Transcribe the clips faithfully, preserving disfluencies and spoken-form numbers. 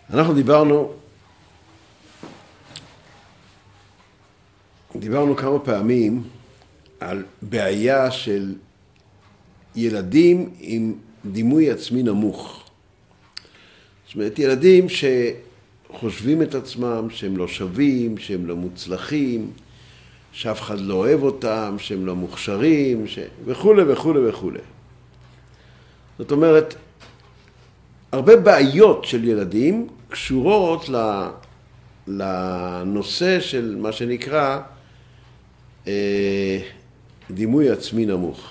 אנחנו דיברנו, דיברנו כמה פעמים על בעיה של ילדים עם דימוי עצמי נמוך. זאת אומרת, ילדים שחושבים את עצמם שהם לא שווים, שהם לא מוצלחים, שאף אחד לא אוהב אותם, שהם לא מוכשרים, ש... וכו' וכו' וכו'. זאת אומרת, הרבה בעיות של ילדים קשורות לנושא של מה שנקרא אה, דימוי עצמי נמוך.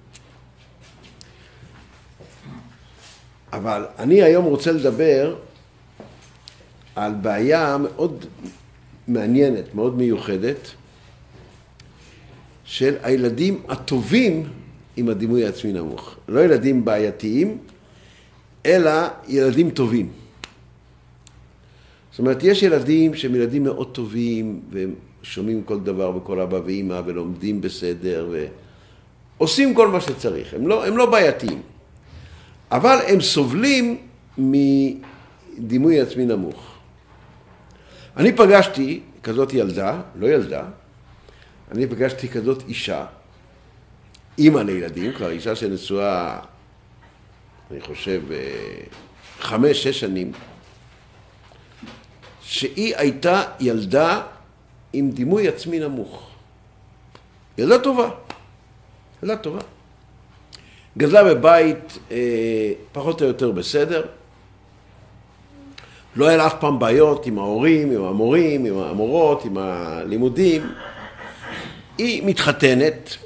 אבל אני היום רוצה לדבר על בעיה מאוד מעניינת, מאוד מיוחדת, של הילדים הטובים עם הדימוי העצמי נמוך. לא ילדים בעייתיים, אלא ילדים טובים. זאת אומרת, יש ילדים שהם ילדים מאוד טובים, והם שומעים כל דבר בכל אבא ואמא, ולומדים בסדר, ועושים כל מה שצריך. הם לא, הם לא בעייתיים. אבל הם סובלים מדימוי עצמי נמוך. אני פגשתי כזאת ילדה, לא ילדה, אני פגשתי כזאת אישה, אימא לילדים, כבר אישה שנשואה, אני חושב, חמש, שש שנים, שהיא הייתה ילדה עם דימוי עצמי נמוך. ילדה טובה, ילדה טובה. גדלה בבית אה, פחות או יותר בסדר, לא היה לה אף פעם בעיות עם ההורים, עם המורים, עם המורות, עם הלימודים. היא מתחתנת,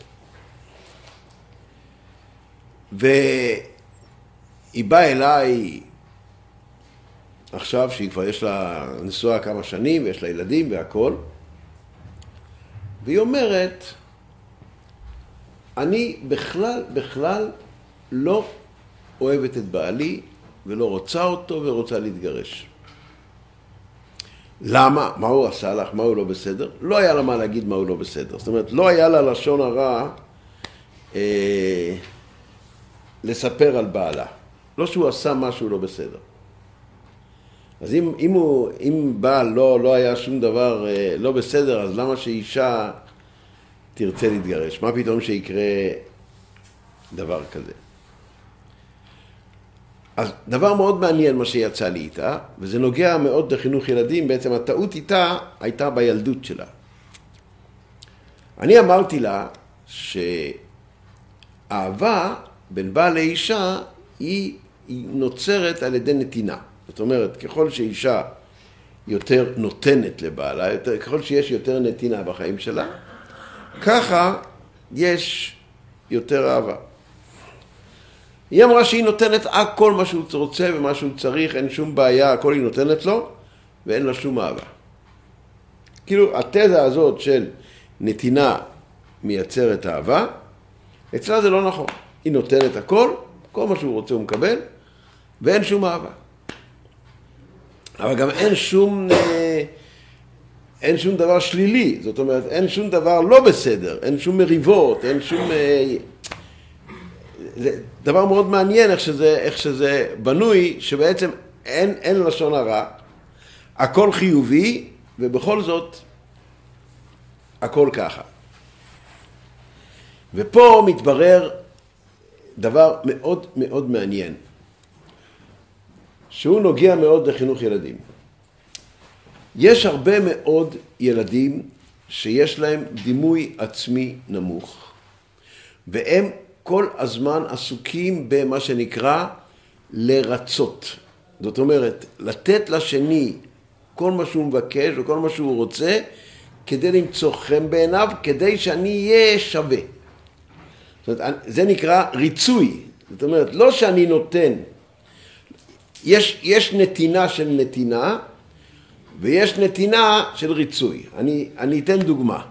והיא באה אליי עכשיו שהיא כבר יש לה נשואה כמה שנים ויש לה ילדים והכל, והיא אומרת, אני בכלל, בכלל לא אוהבת את בעלי ולא רוצה אותו ורוצה להתגרש. למה? מה הוא עשה לך? מה הוא לא בסדר? לא היה לה מה להגיד מה הוא לא בסדר. זאת אומרת, לא היה לה לשון הרע אה, לספר על בעלה. לא שהוא עשה משהו לא בסדר. אז אם, אם, הוא, אם בעל לא, לא היה שום דבר אה, לא בסדר, אז למה שאישה תרצה להתגרש? מה פתאום שיקרה דבר כזה? אז דבר מאוד מעניין מה שיצא לי איתה, וזה נוגע מאוד לחינוך ילדים, בעצם הטעות איתה הייתה בילדות שלה. אני אמרתי לה שאהבה בין בעל לאישה היא, היא נוצרת על ידי נתינה. זאת אומרת, ככל שאישה יותר נותנת לבעלה, יותר, ככל שיש יותר נתינה בחיים שלה, ככה יש יותר אהבה. היא אמרה שהיא נותנת הכל מה שהוא רוצה ומה שהוא צריך, אין שום בעיה, הכל היא נותנת לו, ואין לה שום אהבה. כאילו, התזה הזאת של נתינה מייצרת אהבה, אצלה זה לא נכון. היא נותנת הכל, כל מה שהוא רוצה הוא מקבל, ואין שום אהבה. אבל גם אין שום, אין שום דבר שלילי, זאת אומרת, אין שום דבר לא בסדר, אין שום מריבות, אין שום... זה דבר מאוד מעניין איך שזה, איך שזה בנוי, שבעצם אין, אין לשון הרע, הכל חיובי, ובכל זאת, הכל ככה. ופה מתברר דבר מאוד מאוד מעניין, שהוא נוגע מאוד לחינוך ילדים. יש הרבה מאוד ילדים שיש להם דימוי עצמי נמוך, והם כל הזמן עסוקים במה שנקרא לרצות. זאת אומרת, לתת לשני כל מה שהוא מבקש וכל מה שהוא רוצה, כדי למצוא חן בעיניו, כדי שאני אהיה שווה. זאת אומרת, זה נקרא ריצוי. זאת אומרת, לא שאני נותן. יש, יש נתינה של נתינה, ויש נתינה של ריצוי. אני, אני אתן דוגמה.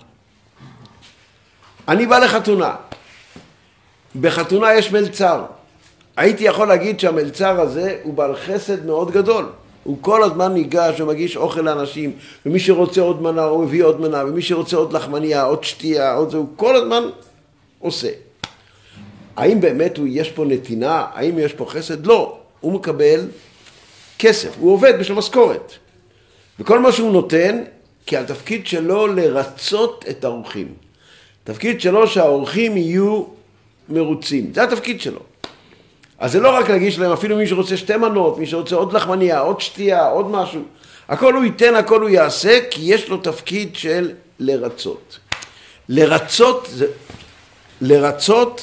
אני בא לחתונה. בחתונה יש מלצר. הייתי יכול להגיד שהמלצר הזה הוא בעל חסד מאוד גדול. הוא כל הזמן ניגש ומגיש אוכל לאנשים, ומי שרוצה עוד מנה הוא מביא עוד מנה, ומי שרוצה עוד לחמניה, עוד שתייה, עוד זה, הוא כל הזמן עושה. האם באמת הוא, יש פה נתינה? האם יש פה חסד? לא. הוא מקבל כסף, הוא עובד בשביל משכורת. וכל מה שהוא נותן, כי התפקיד שלו לרצות את האורחים. התפקיד שלו שהאורחים יהיו מרוצים. זה התפקיד שלו. אז זה לא רק להגיש להם, אפילו מי שרוצה שתי מנות, מי שרוצה עוד לחמניה, עוד שתייה, עוד משהו. הכל הוא ייתן, הכל הוא יעשה, כי יש לו תפקיד של לרצות. לרצות, זה, לרצות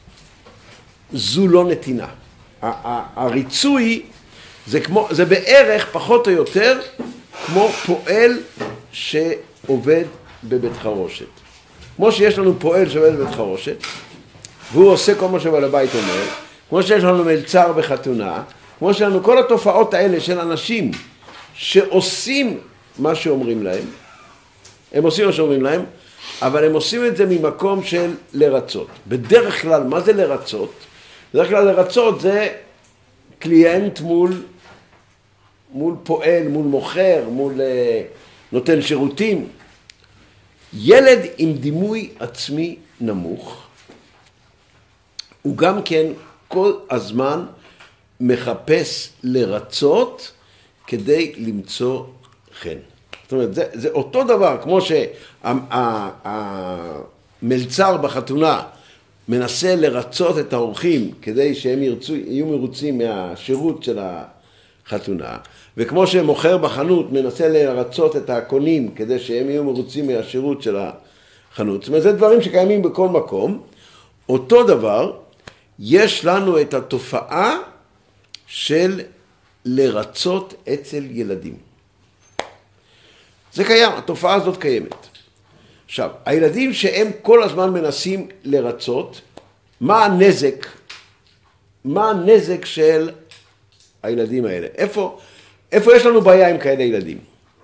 זו לא נתינה. הריצוי זה, כמו, זה בערך פחות או יותר כמו פועל שעובד בבית חרושת. כמו שיש לנו פועל שעובד בבית חרושת, והוא עושה כל מה שבעל הבית אומר, כמו שיש לנו מלצר בחתונה, כמו שיש לנו כל התופעות האלה של אנשים שעושים מה שאומרים להם, הם עושים מה שאומרים להם, אבל הם עושים את זה ממקום של לרצות. בדרך כלל, מה זה לרצות? בדרך כלל לרצות זה קליינט מול, מול פועל, מול מוכר, מול uh, נותן שירותים. ילד עם דימוי עצמי נמוך, הוא גם כן כל הזמן מחפש לרצות כדי למצוא חן. זאת אומרת, זה, זה אותו דבר, כמו שהמלצר בחתונה מנסה לרצות את האורחים כדי שהם ירצו, יהיו מרוצים מהשירות של החתונה, וכמו שמוכר בחנות מנסה לרצות את הקונים כדי שהם יהיו מרוצים מהשירות של החנות. זאת אומרת, זה דברים שקיימים בכל מקום. אותו דבר, יש לנו את התופעה של לרצות אצל ילדים. זה קיים, התופעה הזאת קיימת. עכשיו, הילדים שהם כל הזמן מנסים לרצות, מה הנזק? מה הנזק של הילדים האלה? איפה, איפה יש לנו בעיה עם כאלה ילדים?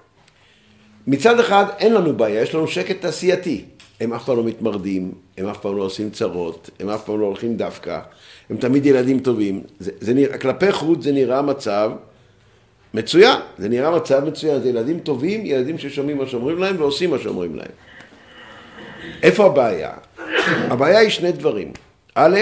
מצד אחד אין לנו בעיה, יש לנו שקט תעשייתי. הם אף פעם לא מתמרדים, הם אף פעם לא עושים צרות, הם אף פעם לא הולכים דווקא, הם תמיד ילדים טובים. זה, זה נראה, כלפי חוץ זה נראה מצב מצוין, זה נראה מצב מצוין, זה ילדים טובים, ילדים ששומעים מה שאומרים להם ועושים מה שאומרים להם. איפה הבעיה? הבעיה היא שני דברים. א',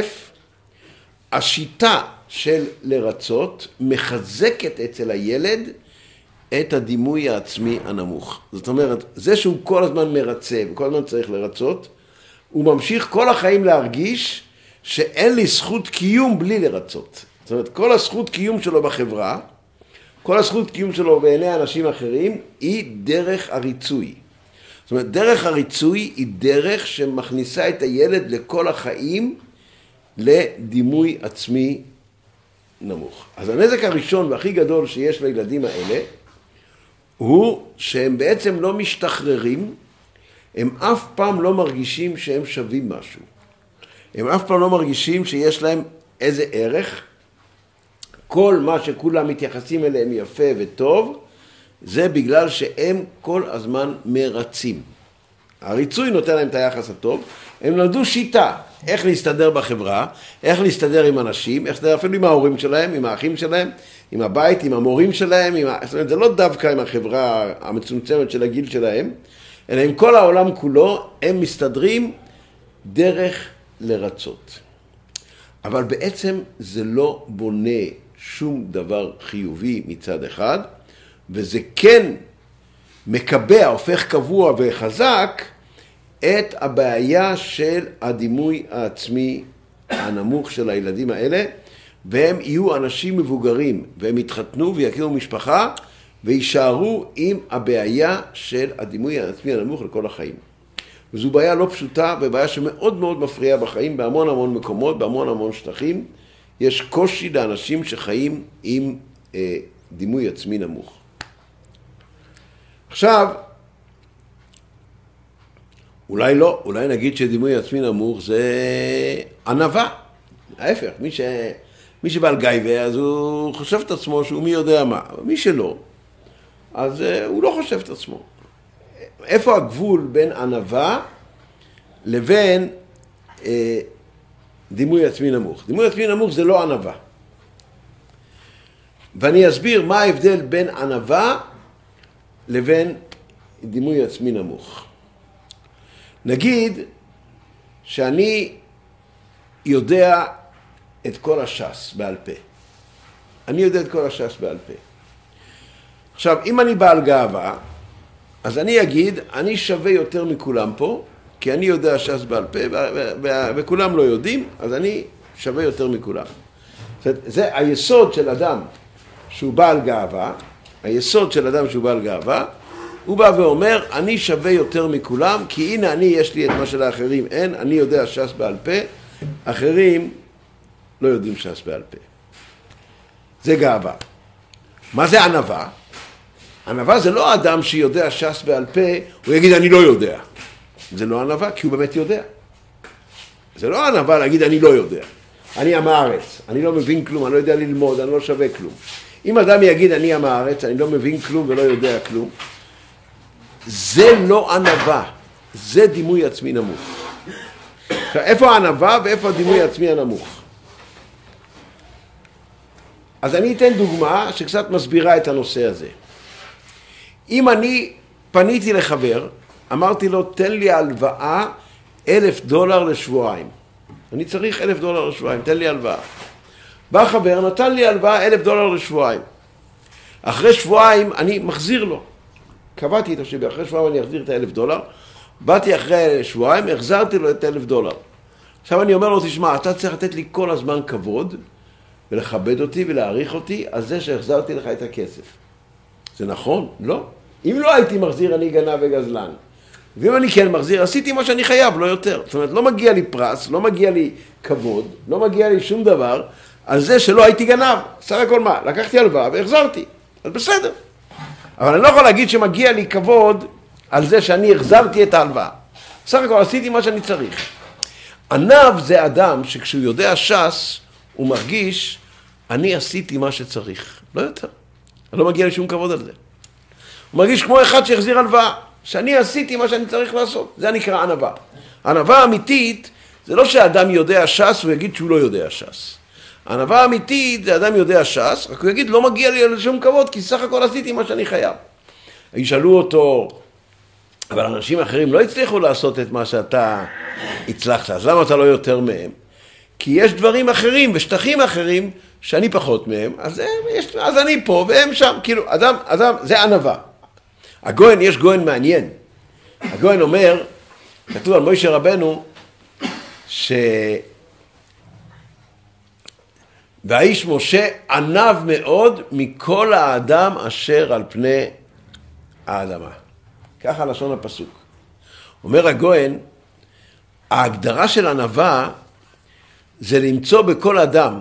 השיטה של לרצות מחזקת אצל הילד את הדימוי העצמי הנמוך. זאת אומרת, זה שהוא כל הזמן מרצה וכל הזמן צריך לרצות, הוא ממשיך כל החיים להרגיש שאין לי זכות קיום בלי לרצות. זאת אומרת, כל הזכות קיום שלו בחברה, כל הזכות קיום שלו בעיני אנשים אחרים, היא דרך הריצוי. זאת אומרת, דרך הריצוי היא דרך שמכניסה את הילד לכל החיים לדימוי עצמי נמוך. אז הנזק הראשון והכי גדול שיש לילדים האלה, הוא שהם בעצם לא משתחררים, הם אף פעם לא מרגישים שהם שווים משהו. הם אף פעם לא מרגישים שיש להם איזה ערך. כל מה שכולם מתייחסים אליהם יפה וטוב, זה בגלל שהם כל הזמן מרצים. הריצוי נותן להם את היחס הטוב, הם נולדו שיטה, איך להסתדר בחברה, איך להסתדר עם אנשים, איך להסתדר אפילו עם ההורים שלהם, עם האחים שלהם, עם הבית, עם המורים שלהם, עם ה... זאת אומרת, זה לא דווקא עם החברה המצומצמת של הגיל שלהם, אלא עם כל העולם כולו, הם מסתדרים דרך לרצות. אבל בעצם זה לא בונה שום דבר חיובי מצד אחד, וזה כן מקבע, הופך קבוע וחזק, את הבעיה של הדימוי העצמי הנמוך של הילדים האלה, והם יהיו אנשים מבוגרים, והם יתחתנו ויקימו משפחה, וישארו עם הבעיה של הדימוי העצמי הנמוך לכל החיים. וזו בעיה לא פשוטה, ובעיה שמאוד מאוד מפריעה בחיים, בהמון המון מקומות, בהמון המון שטחים. יש קושי לאנשים שחיים עם אה, דימוי עצמי נמוך. עכשיו, אולי לא, אולי נגיד שדימוי עצמי נמוך זה ענווה. ההפך, מי, ש... מי שבעל גייבה, אז הוא חושב את עצמו שהוא מי יודע מה. אבל מי שלא, אז אה, הוא לא חושב את עצמו. איפה הגבול בין ענווה לבין אה, דימוי עצמי נמוך? דימוי עצמי נמוך זה לא ענווה. ואני אסביר מה ההבדל בין ענווה לבין דימוי עצמי נמוך. נגיד שאני יודע את כל הש"ס בעל פה. אני יודע את כל הש"ס בעל פה. עכשיו, אם אני בעל גאווה, אז אני אגיד, אני שווה יותר מכולם פה, כי אני יודע ש"ס בעל פה, וכולם לא יודעים, אז אני שווה יותר מכולם. זה היסוד של אדם שהוא בעל גאווה, היסוד של אדם שהוא בעל גאווה, הוא בא ואומר, אני שווה יותר מכולם, כי הנה אני, יש לי את מה שלאחרים אין, אני יודע ש"ס בעל פה, אחרים לא יודעים ש"ס בעל פה. זה גאווה. מה זה ענווה? ענווה זה לא אדם שיודע ש"ס בעל פה, הוא יגיד אני לא יודע. זה לא ענווה, כי הוא באמת יודע. זה לא ענווה להגיד אני לא יודע. אני עם הארץ, אני לא מבין כלום, אני לא יודע ללמוד, אני לא שווה כלום. אם אדם יגיד אני עם הארץ, אני לא מבין כלום ולא יודע כלום, זה לא ענווה, זה דימוי עצמי נמוך. עכשיו, איפה הענווה ואיפה הדימוי עצמי הנמוך? אז אני אתן דוגמה שקצת מסבירה את הנושא הזה. אם אני פניתי לחבר, אמרתי לו, תן לי הלוואה אלף דולר לשבועיים. אני צריך אלף דולר לשבועיים, תן לי הלוואה. בא חבר, נתן לי הלוואה אלף דולר לשבועיים. אחרי שבועיים אני מחזיר לו. קבעתי איתו שבאחרי שבועיים אני אחזיר את האלף דולר. באתי אחרי שבועיים, החזרתי לו את האלף דולר. עכשיו אני אומר לו, תשמע, אתה צריך לתת לי כל הזמן כבוד, ולכבד אותי ולהעריך אותי על זה שהחזרתי לך את הכסף. זה נכון? לא. אם לא הייתי מחזיר, אני גנב וגזלן. ואם אני כן מחזיר, עשיתי מה שאני חייב, לא יותר. זאת אומרת, לא מגיע לי פרס, לא מגיע לי כבוד, לא מגיע לי שום דבר, על זה שלא הייתי גנב. סך הכל מה? לקחתי הלוואה והחזרתי. אז בסדר. אבל אני לא יכול להגיד שמגיע לי כבוד על זה שאני החזרתי את ההלוואה. סך הכל עשיתי מה שאני צריך. ענב זה אדם שכשהוא יודע ש"ס, הוא מרגיש, אני עשיתי מה שצריך. לא יותר. לא מגיע לי שום כבוד על זה. הוא מרגיש כמו אחד שהחזיר הלוואה, שאני עשיתי מה שאני צריך לעשות. זה נקרא ענווה. ענווה אמיתית, זה לא שאדם יודע ש"ס, הוא יגיד שהוא לא יודע ש"ס. ענווה אמיתית, זה אדם יודע ש"ס, רק הוא יגיד, לא מגיע לי לשום כבוד, כי סך הכל עשיתי מה שאני חייב. ישאלו אותו, אבל אנשים אחרים לא הצליחו לעשות את מה שאתה הצלחת, אז למה אתה לא יותר מהם? כי יש דברים אחרים ושטחים אחרים שאני פחות מהם, אז, הם, יש, אז אני פה והם שם, כאילו, אדם, אדם, זה ענווה. הגויין, יש גויין מעניין. הגויין אומר, כתוב על מוישה רבנו, ש... והאיש משה ענב מאוד מכל האדם אשר על פני האדמה. ככה לשון הפסוק. אומר הגויין, ההגדרה של ענווה זה למצוא בכל אדם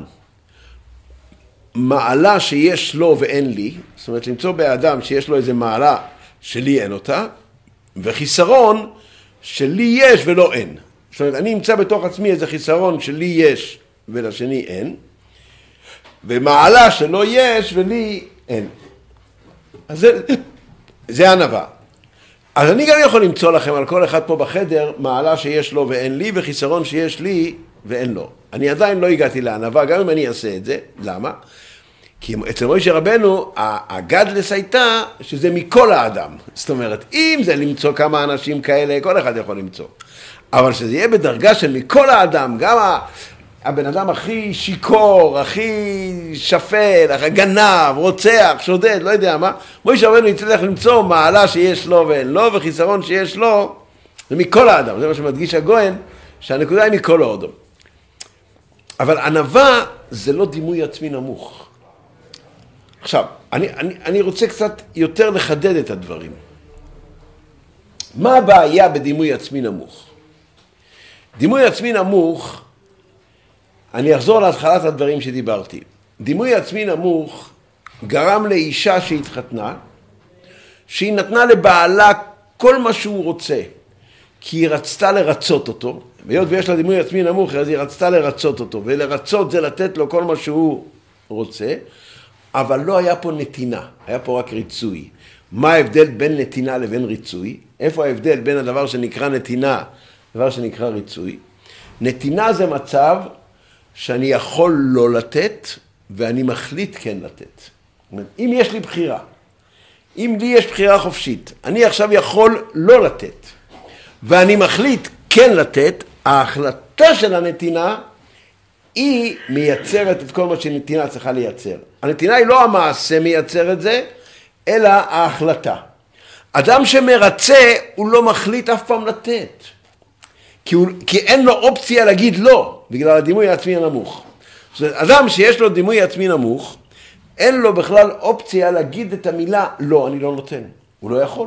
מעלה שיש לו ואין לי, זאת אומרת למצוא באדם שיש לו איזה מעלה שלי אין אותה, וחיסרון שלי יש ולא אין. זאת אומרת, אני אמצא בתוך עצמי איזה חיסרון שלי יש ולשני אין, ומעלה שלא יש ולי אין. אז זה, זה ענווה. אז אני גם יכול למצוא לכם על כל אחד פה בחדר מעלה שיש לו ואין לי, וחיסרון שיש לי ואין לו. אני עדיין לא הגעתי לענווה, גם אם אני אעשה את זה. למה? כי אצל מוישה רבנו, הגדלס הייתה שזה מכל האדם. זאת אומרת, אם זה למצוא כמה אנשים כאלה, כל אחד יכול למצוא. אבל שזה יהיה בדרגה של מכל האדם, גם הבן אדם הכי שיקור, הכי שפל, הכי גנב, רוצח, שודד, לא יודע מה, מוישה רבנו יצטרך למצוא מעלה שיש לו ואין לו, וחיסרון שיש לו, זה מכל האדם. זה מה שמדגיש הגויין, שהנקודה היא מכל האדם. אבל ענווה זה לא דימוי עצמי נמוך. עכשיו, אני, אני, אני רוצה קצת יותר לחדד את הדברים. מה הבעיה בדימוי עצמי נמוך? דימוי עצמי נמוך, אני אחזור להתחלת הדברים שדיברתי. דימוי עצמי נמוך גרם לאישה שהתחתנה, שהיא נתנה לבעלה כל מה שהוא רוצה, כי היא רצתה לרצות אותו, והיות ויש לה דימוי עצמי נמוך, אז היא רצתה לרצות אותו, ולרצות זה לתת לו כל מה שהוא רוצה, אבל לא היה פה נתינה, היה פה רק ריצוי. מה ההבדל בין נתינה לבין ריצוי? איפה ההבדל בין הדבר שנקרא נתינה, דבר שנקרא ריצוי? נתינה זה מצב שאני יכול לא לתת, ואני מחליט כן לתת. אם יש לי בחירה, אם לי יש בחירה חופשית, אני עכשיו יכול לא לתת, ואני מחליט כן לתת, ההחלטה של הנתינה היא מייצרת את כל מה שנתינה צריכה לייצר. הנתינה היא לא המעשה מייצר את זה, אלא ההחלטה. אדם שמרצה, הוא לא מחליט אף פעם לתת. כי, הוא, כי אין לו אופציה להגיד לא, בגלל הדימוי העצמי הנמוך. זאת אומרת, אדם שיש לו דימוי עצמי נמוך, אין לו בכלל אופציה להגיד את המילה לא, אני לא נותן. הוא לא יכול.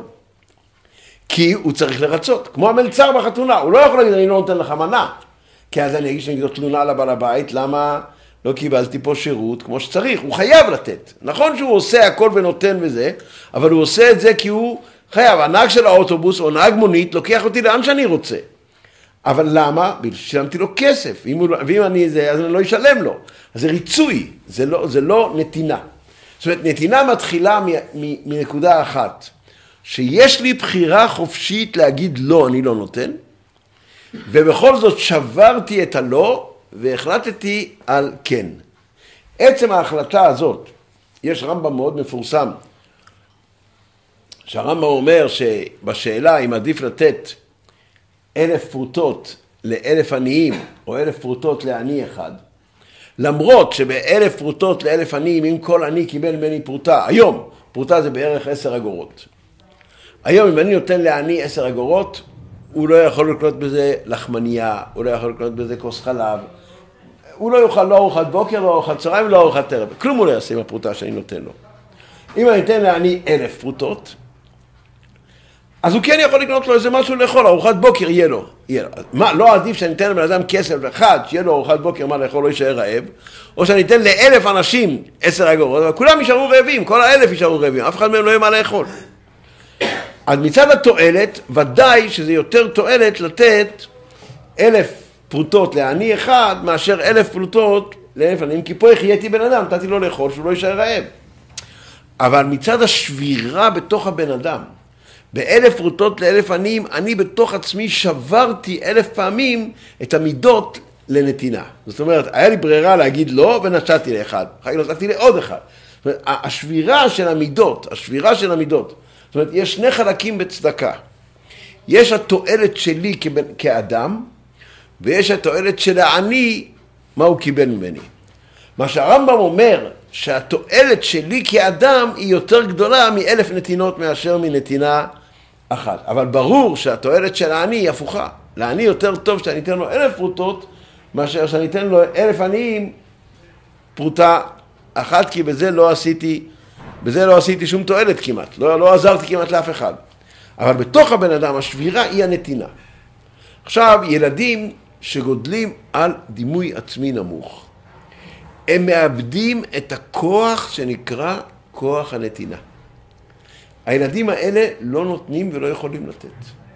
כי הוא צריך לרצות. כמו המלצר בחתונה, הוא לא יכול להגיד אני לא נותן לך מנה. כי אז אני אגיש נגדו תלונה לבעל הבית, למה לא קיבלתי פה שירות כמו שצריך. הוא חייב לתת. נכון שהוא עושה הכל ונותן וזה, אבל הוא עושה את זה כי הוא חייב. הנהג של האוטובוס או נהג מונית לוקח אותי לאן שאני רוצה. אבל למה? בגלל ששילמתי לו כסף. ואם, הוא, ואם אני זה, אז אני לא אשלם לו. אז זה ריצוי, זה לא, זה לא נתינה. זאת אומרת, נתינה מתחילה מ, מ, מנקודה אחת. שיש לי בחירה חופשית להגיד לא, אני לא נותן. ובכל זאת שברתי את הלא והחלטתי על כן. עצם ההחלטה הזאת, יש רמב"ם מאוד מפורסם, שהרמב"ם אומר שבשאלה אם עדיף לתת אלף פרוטות לאלף עניים או אלף פרוטות לעני אחד, למרות שבאלף פרוטות לאלף עניים, אם כל עני קיבל ממני פרוטה, היום פרוטה זה בערך עשר אגורות. היום אם אני נותן לעני עשר אגורות, הוא לא יכול לקנות בזה לחמניה, הוא לא יכול לקנות בזה כוס חלב, הוא לא יוכל לא ארוחת בוקר, לא ארוחת צהריים, לא ארוחת ערב, כלום הוא לא יעשה עם הפרוטה שאני נותן לו. אם אני אתן לעני אלף פרוטות, אז הוא כן יכול לקנות לו איזה משהו לאכול, ארוחת בוקר יהיה לו. יהיה לו. מה, לא עדיף שאני אתן לבן אדם כסף אחד, שיהיה לו ארוחת בוקר, מה לאכול, לא יישאר רעב, או שאני אתן לאלף אנשים עשר אגורות, אבל כולם יישארו רעבים, כל האלף יישארו רעבים, אף אחד מהם לא יהיה מה לאכול. אז מצד התועלת, ודאי שזה יותר תועלת לתת אלף פרוטות לעני אחד, מאשר אלף פרוטות לאלף עניים, כי פה החייתי בן אדם, נתתי לו לאכול, שהוא לא יישאר רעב. אבל מצד השבירה בתוך הבן אדם, באלף פרוטות לאלף עניים, אני בתוך עצמי שברתי אלף פעמים את המידות לנתינה. זאת אומרת, היה לי ברירה להגיד לא, ונתתי לאחד. אחרי נתתי לעוד אחד. זאת אומרת, השבירה של המידות, השבירה של המידות, זאת אומרת, יש שני חלקים בצדקה. יש התועלת שלי כאדם, ויש התועלת של העני, מה הוא קיבל ממני. מה שהרמב"ם אומר, שהתועלת שלי כאדם היא יותר גדולה מאלף נתינות מאשר מנתינה אחת. אבל ברור שהתועלת של העני היא הפוכה. לעני יותר טוב שאני אתן לו אלף פרוטות, מאשר שאני אתן לו אלף עניים פרוטה אחת, כי בזה לא עשיתי, בזה לא עשיתי שום תועלת כמעט. לא, לא עזרתי כמעט לאף אחד. אבל בתוך הבן אדם השבירה היא הנתינה. עכשיו, ילדים שגודלים על דימוי עצמי נמוך, הם מאבדים את הכוח שנקרא כוח הנתינה. הילדים האלה לא נותנים ולא יכולים לתת.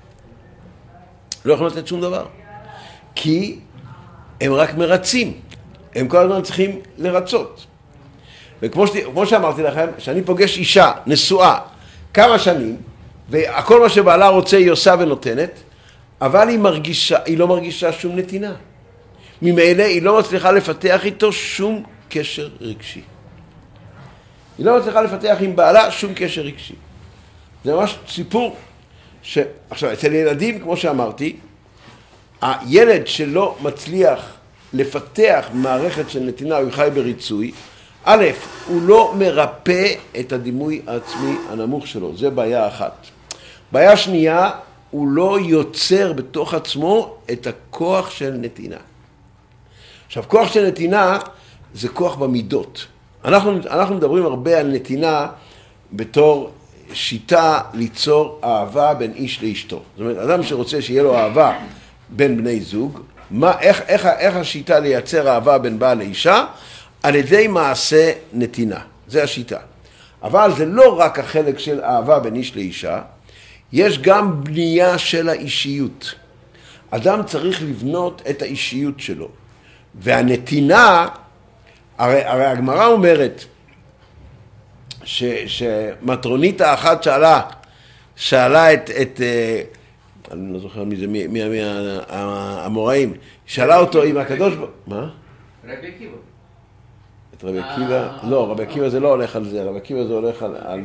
לא יכולים לתת שום דבר. כי הם רק מרצים. הם כל הזמן צריכים לרצות. וכמו ש... כמו שאמרתי לכם, שאני פוגש אישה נשואה כמה שנים, והכל מה שבעלה רוצה היא עושה ונותנת, אבל היא, מרגישה, היא לא מרגישה שום נתינה. ממילא היא לא מצליחה לפתח איתו שום קשר רגשי. היא לא מצליחה לפתח עם בעלה שום קשר רגשי. זה ממש סיפור ש... עכשיו, אצל ילדים, כמו שאמרתי, הילד שלא מצליח לפתח מערכת של נתינה, הוא חי בריצוי, א', הוא לא מרפא את הדימוי העצמי הנמוך שלו, זה בעיה אחת. בעיה שנייה, הוא לא יוצר בתוך עצמו את הכוח של נתינה. עכשיו, כוח של נתינה זה כוח במידות. אנחנו, אנחנו מדברים הרבה על נתינה בתור שיטה ליצור אהבה בין איש לאשתו. זאת אומרת, אדם שרוצה שיהיה לו אהבה בין בני זוג, מה, איך, איך, איך השיטה לייצר אהבה בין בעל לאישה? על ידי מעשה נתינה. זה השיטה. אבל זה לא רק החלק של אהבה בין איש לאישה, יש גם בנייה של האישיות. אדם צריך לבנות את האישיות שלו. והנתינה, הרי, הרי הגמרא אומרת, ש, שמטרונית האחת שאלה, שאלה את, את אני לא זוכר מי זה, מי, מי, מי המוראים, שאלה אותו עם הקדוש, מה? רבי עקיבא. את רבי עקיבא? לא, רבי עקיבא זה לא הולך על זה, רבי עקיבא זה הולך על... על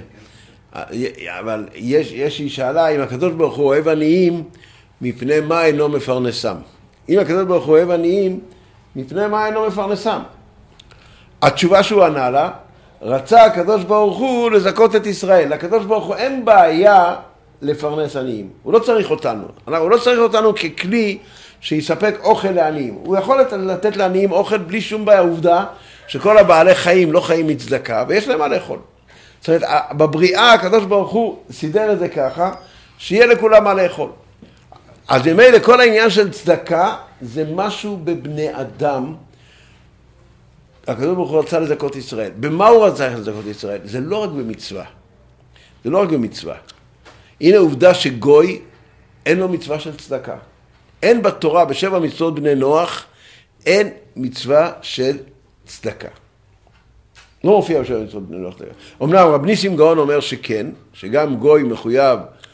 אבל יש, יש היא שאלה אם הקדוש ברוך הוא אוהב עניים, מפני מה אינו מפרנסם. אם הקדוש ברוך הוא אוהב עניים, מפני מה אינו מפרנסם. התשובה שהוא ענה לה, רצה הקדוש ברוך הוא לזכות את ישראל. לקדוש ברוך הוא אין בעיה לפרנס עניים. הוא לא צריך אותנו. הוא לא צריך אותנו ככלי שיספק אוכל לעניים. הוא יכול לתת לעניים אוכל בלי שום בעיה. עובדה שכל הבעלי חיים לא חיים מצדקה ויש להם מה לאכול. זאת אומרת, בבריאה הקדוש ברוך הוא סידר את זה ככה, שיהיה לכולם מה לאכול. אז במילא כל העניין של צדקה זה משהו בבני אדם. הקדוש ברוך הוא רצה לזכות ישראל. במה הוא רצה לזכות ישראל? זה לא רק במצווה. זה לא רק במצווה. הנה עובדה שגוי אין לו מצווה של צדקה. אין בתורה, בשבע מצוות בני נוח, אין מצווה של צדקה. לא מופיע בשבע מצוות בני נוח. אמנם רב ניסים גאון אומר שכן, שגם גוי מחויב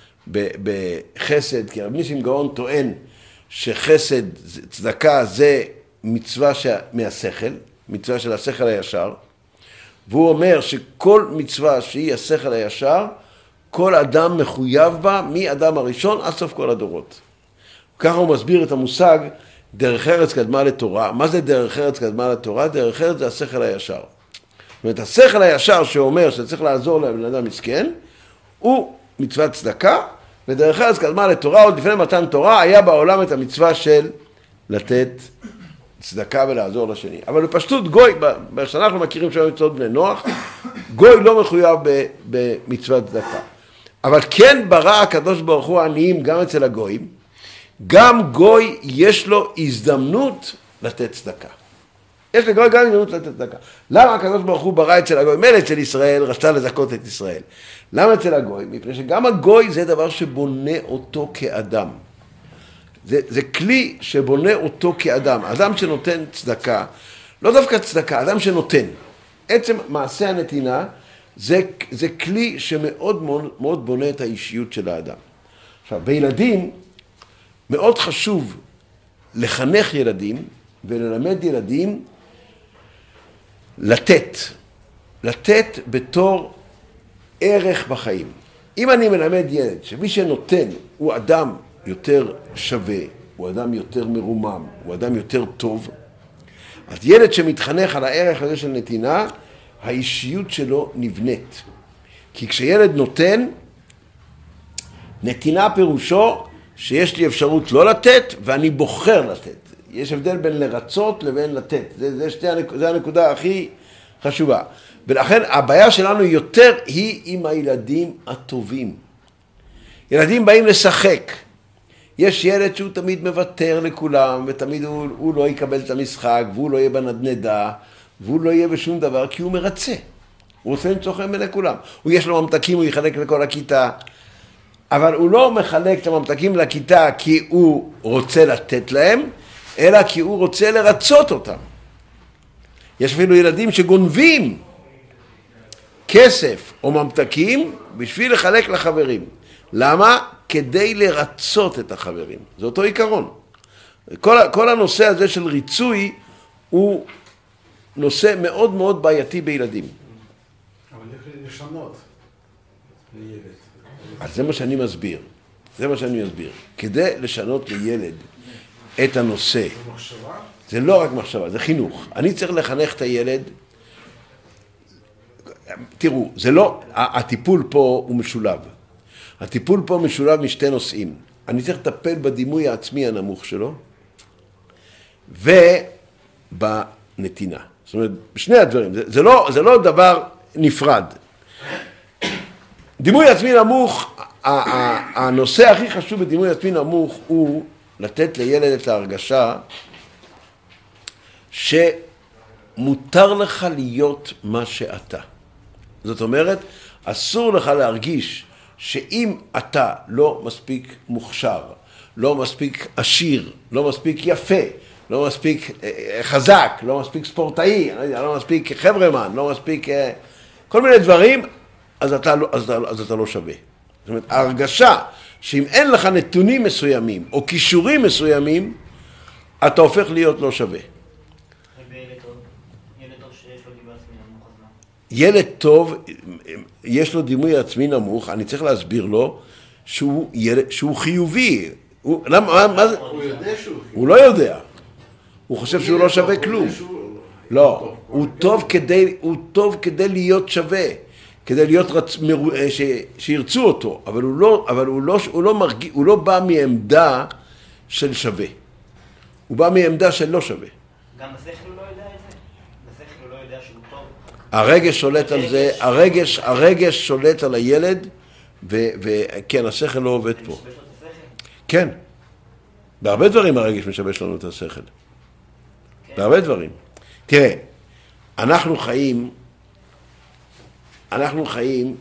בחסד, כי רב ניסים גאון טוען שחסד, צדקה זה מצווה מהשכל, מצווה של השכל הישר, והוא אומר שכל מצווה שהיא השכל הישר, כל אדם מחויב בה, מאדם הראשון עד סוף כל הדורות. ככה הוא מסביר את המושג דרך ארץ קדמה לתורה. מה זה דרך ארץ קדמה לתורה? דרך ארץ זה השכל הישר. זאת אומרת, השכל הישר שאומר שצריך לעזור לבן אדם מסכן, הוא מצוות צדקה, ודרך ארץ קדמה לתורה, עוד לפני מתן תורה, היה בעולם את המצווה של לתת צדקה ולעזור לשני. אבל בפשטות גוי, שאנחנו מכירים שם מצוות בני נוח, גוי לא מחויב במצוות צדקה. אבל כן ברא הקדוש ברוך הוא עניים גם אצל הגויים, גם גוי יש לו הזדמנות לתת צדקה. יש לגוי גם הזדמנות לתת צדקה. למה הקדוש ברוך הוא ברא אצל הגוי? מילא אצל ישראל רצה לזכות את ישראל. למה אצל הגוי? מפני שגם הגוי זה דבר שבונה אותו כאדם. זה, זה כלי שבונה אותו כאדם. אדם שנותן צדקה, לא דווקא צדקה, אדם שנותן. עצם מעשה הנתינה, זה, זה כלי שמאוד מאוד, מאוד בונה את האישיות של האדם. עכשיו, בילדים, מאוד חשוב לחנך ילדים וללמד ילדים לתת. לתת בתור ערך בחיים. אם אני מלמד ילד שמי שנותן הוא אדם יותר שווה, הוא אדם יותר מרומם, הוא אדם יותר טוב, אז ילד שמתחנך על הערך הזה של נתינה, האישיות שלו נבנית. כי כשילד נותן, נתינה פירושו שיש לי אפשרות לא לתת ואני בוחר לתת. יש הבדל בין לרצות לבין לתת. זה, זה, שתי, זה הנקודה הכי חשובה. ולכן הבעיה שלנו יותר היא עם הילדים הטובים. ילדים באים לשחק. יש ילד שהוא תמיד מוותר לכולם, ותמיד הוא, הוא לא יקבל את המשחק, והוא לא יהיה בנדנדה, והוא לא יהיה בשום דבר, כי הוא מרצה. הוא רוצה למצוא חן בין לכולם. הוא יש לו ממתקים, הוא יחלק לכל הכיתה. אבל הוא לא מחלק את הממתקים לכיתה כי הוא רוצה לתת להם, אלא כי הוא רוצה לרצות אותם. יש אפילו ילדים שגונבים כסף או ממתקים בשביל לחלק לחברים. למה? כדי לרצות את החברים. זה אותו עיקרון. כל, כל הנושא הזה של ריצוי הוא נושא מאוד מאוד בעייתי בילדים. אבל איך לשנות לילד? אז זה מה שאני מסביר. זה מה שאני מסביר. כדי לשנות לילד את הנושא. זה מחשבה? זה לא רק מחשבה, זה חינוך. אני צריך לחנך את הילד. תראו, זה לא, הטיפול פה הוא משולב. הטיפול פה משולב משתי נושאים. אני צריך לטפל בדימוי העצמי הנמוך שלו, ובנתינה. זאת אומרת, בשני הדברים. זה, זה, לא, זה לא דבר נפרד. דימוי עצמי נמוך, הנושא הכי חשוב בדימוי עצמי נמוך הוא לתת לילד את ההרגשה שמותר לך להיות מה שאתה. זאת אומרת, אסור לך להרגיש שאם אתה לא מספיק מוכשר, לא מספיק עשיר, לא מספיק יפה, לא מספיק חזק, לא מספיק ספורטאי, לא מספיק חברמן, לא מספיק כל מיני דברים, אז אתה לא, אז אתה, אז אתה לא שווה. זאת אומרת, ההרגשה שאם אין לך נתונים מסוימים או כישורים מסוימים, אתה הופך להיות לא שווה. וילד טוב, ילד טוב שיש לו דימוי עצמי נמוך, אז מה? ילד טוב, יש לו דימוי עצמי נמוך, אני צריך להסביר לו שהוא, ילד, שהוא חיובי. הוא, למה, מה, מה זה? הוא יודע שהוא חיובי. הוא לא יודע. הוא חושב שהוא לא שווה כלום. לא, הוא טוב כדי, הוא טוב כדי להיות שווה, כדי להיות רצ... ש... שירצו אותו, אבל הוא לא, אבל הוא לא, הוא לא מרגיע, הוא לא בא מעמדה של שווה. הוא בא מעמדה של לא שווה. גם בשכל הוא לא יודע את זה? בשכל הוא לא יודע שהוא טוב? הרגש שולט על זה, הרגש, הרגש שולט על הילד, וכן, השכל לא עובד פה. משבש לו את השכל? כן. בהרבה דברים הרגש משבש לנו את השכל. בהרבה דברים. תראה, אנחנו חיים, אנחנו חיים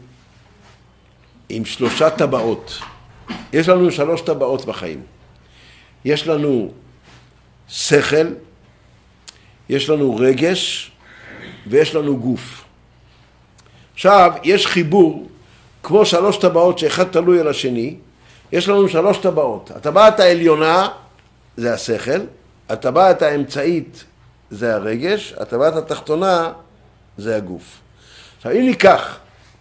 עם שלושה טבעות. יש לנו שלוש טבעות בחיים. יש לנו שכל, יש לנו רגש, ויש לנו גוף. עכשיו, יש חיבור, כמו שלוש טבעות שאחד תלוי על השני, יש לנו שלוש טבעות. הטבעת העליונה זה השכל, הטבעת האמצעית זה הרגש, הטבעת התחתונה זה הגוף. עכשיו, אם ניקח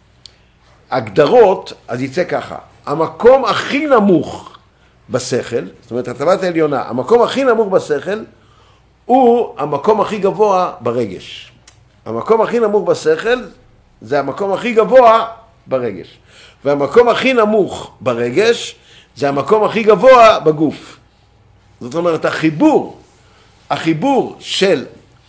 הגדרות, אז יצא ככה. המקום הכי נמוך בשכל, זאת אומרת, הטבעת העליונה, המקום הכי נמוך בשכל, הוא המקום הכי גבוה ברגש. המקום הכי נמוך בשכל זה המקום הכי גבוה ברגש. והמקום הכי נמוך ברגש זה המקום הכי גבוה בגוף. זאת אומרת, החיבור, החיבור של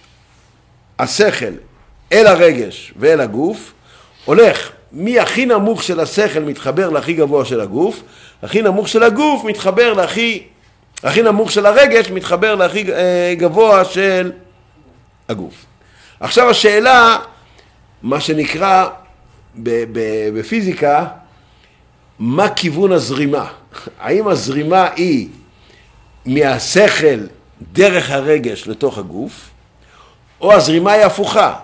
השכל אל הרגש ואל הגוף, הולך מהכי נמוך של השכל מתחבר להכי גבוה של הגוף, הכי נמוך של הגוף מתחבר להכי, הכי נמוך של הרגש מתחבר להכי גבוה של הגוף. עכשיו השאלה, מה שנקרא בפיזיקה, מה כיוון הזרימה? האם הזרימה היא מהשכל דרך הרגש לתוך הגוף, או הזרימה היא הפוכה,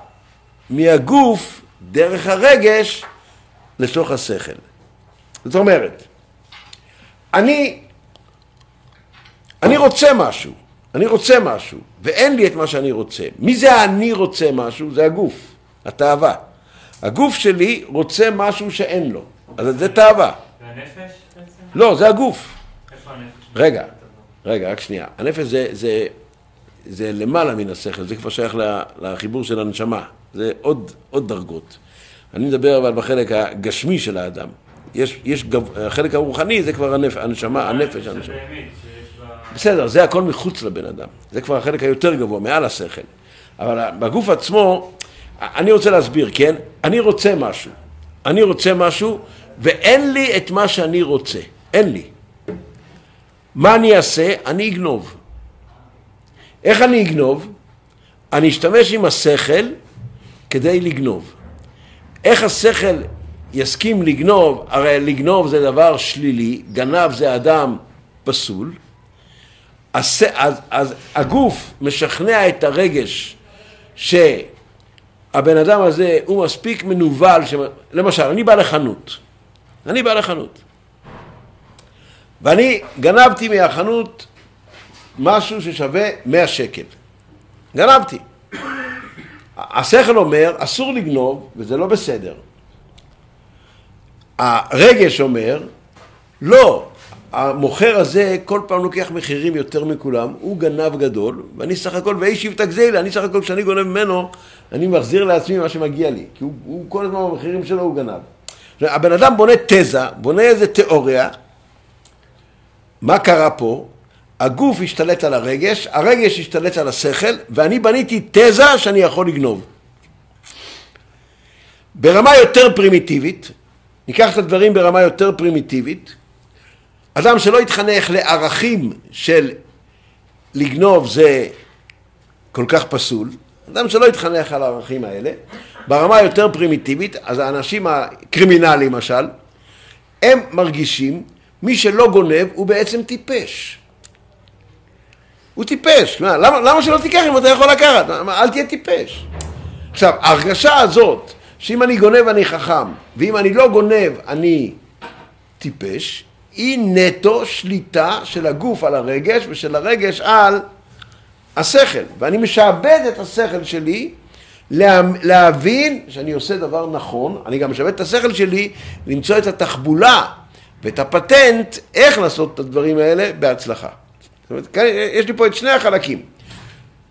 מהגוף דרך הרגש לתוך השכל. זאת אומרת, אני, אני רוצה משהו, אני רוצה משהו, ואין לי את מה שאני רוצה. מי זה אני רוצה משהו? זה הגוף, התאווה. הגוף שלי רוצה משהו שאין לו, אז זה תאווה. זה הנפש בעצם? לא, זה הגוף. איפה הנפש? רגע, רגע, רק שנייה. הנפש זה, זה, זה למעלה מן השכל, זה כבר שייך לחיבור של הנשמה. זה עוד, עוד דרגות. אני מדבר אבל בחלק הגשמי של האדם. יש, יש גב, החלק הרוחני זה כבר הנפש, הנשמה, הנפש, הנשמה. בסדר, זה הכל מחוץ לבן אדם. זה כבר החלק היותר גבוה, מעל השכל. אבל בגוף עצמו, אני רוצה להסביר, כן? אני רוצה משהו. אני רוצה משהו, ואין לי את מה שאני רוצה. אין לי. מה אני אעשה? אני אגנוב. איך אני אגנוב? אני אשתמש עם השכל כדי לגנוב. איך השכל יסכים לגנוב? הרי לגנוב זה דבר שלילי, גנב זה אדם פסול. אז, אז, אז הגוף משכנע את הרגש שהבן אדם הזה הוא מספיק מנוול. ש... למשל, אני בא לחנות. אני בא לחנות. ואני גנבתי מהחנות משהו ששווה מאה שקל. גנבתי. השכל אומר, אסור לגנוב, וזה לא בסדר. הרגש אומר, לא, המוכר הזה כל פעם לוקח מחירים יותר מכולם, הוא גנב גדול, ואני סך הכל, ואי שיבטק זה, אני סך הכל, כשאני גונב ממנו, אני מחזיר לעצמי מה שמגיע לי, כי הוא, הוא כל הזמן במחירים שלו הוא גנב. הבן אדם בונה תזה, בונה איזה תיאוריה, מה קרה פה? הגוף השתלט על הרגש, הרגש השתלט על השכל, ואני בניתי תזה שאני יכול לגנוב. ברמה יותר פרימיטיבית, ניקח את הדברים ברמה יותר פרימיטיבית, אדם שלא יתחנך לערכים של לגנוב זה כל כך פסול, אדם שלא יתחנך על הערכים האלה, ברמה יותר פרימיטיבית, אז האנשים הקרימינליים למשל, הם מרגישים, מי שלא גונב הוא בעצם טיפש. הוא טיפש. למה, למה שלא תיקח אם אתה יכול לקחת? אל תהיה טיפש. עכשיו, ההרגשה הזאת, שאם אני גונב אני חכם, ואם אני לא גונב אני טיפש, היא נטו שליטה של הגוף על הרגש, ושל הרגש על השכל. ואני משעבד את השכל שלי לה, להבין שאני עושה דבר נכון, אני גם משעבד את השכל שלי למצוא את התחבולה ואת הפטנט איך לעשות את הדברים האלה בהצלחה. זאת אומרת, יש לי פה את שני החלקים.